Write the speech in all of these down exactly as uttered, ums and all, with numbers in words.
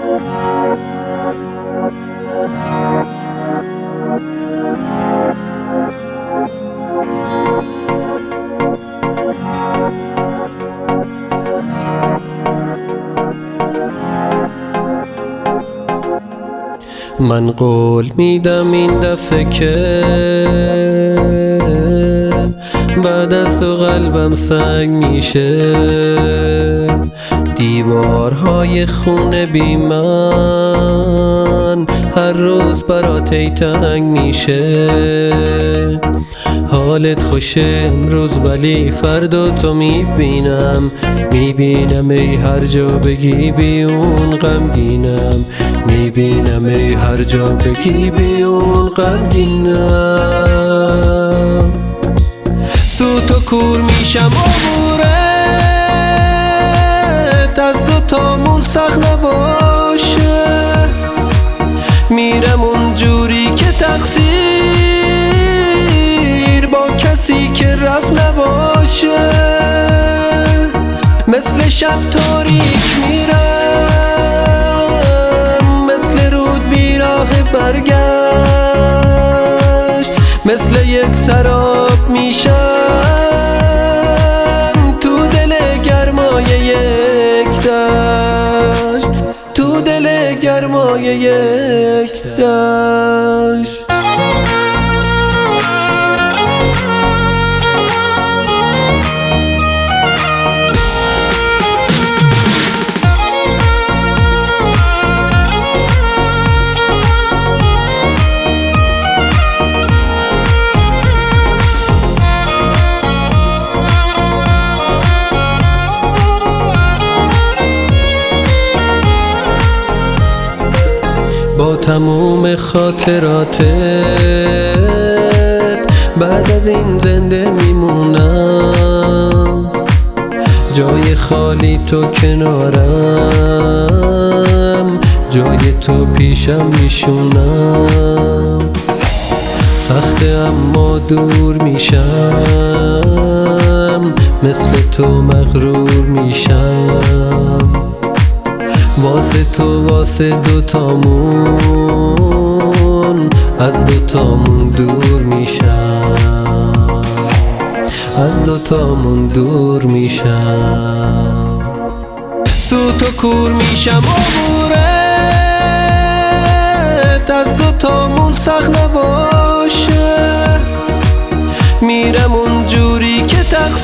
من قول میدم این دفعه که بعد از تو قلبم سنگ میشه، دیوارهای خونه بی من هر روز برات ای تنگ میشه. حالت خوشه امروز ولی فردا تو میبینم، میبینم ای هر جا بگی بی اون غمگینم، میبینم ای هر جا بگی بی اون غمگینم. سوت و کور میشم عبورت از دوتامون سخت نباشه، میرم اونجوری که تقصیر با کسی که رفت نباشه. مثل شب تاریک میرم، مثل رود بیراه برگشت، مثل یک سراب میشم تو دل گرمای یک دشت، تو دل گرمای یک دشت. با تموم خاطراتت بعد از این زنده میمونم، جای خالی تو کنارم، جای تو پیشم میشونم. سخته اما دور میشم، مثل تو مغرور میشم، واسه تو واسه دوتامون از دوتامون دور میشم، از دوتامون دور میشم. سوت و کور میشم عبورت از دوتامون سخت نباشه، میرم اونجوری که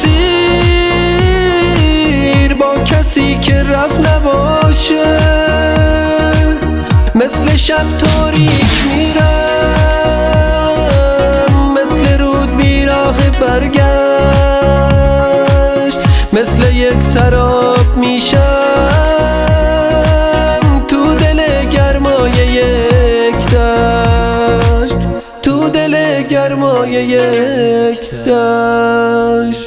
تقصیر با کسی که رفت نباشه. مثل شب تاریک میرم، مثل رود بیراه برگشت، مثل یک سراب میشم تو دل گرمای یک دشت، تو دل گرمای یک دشت.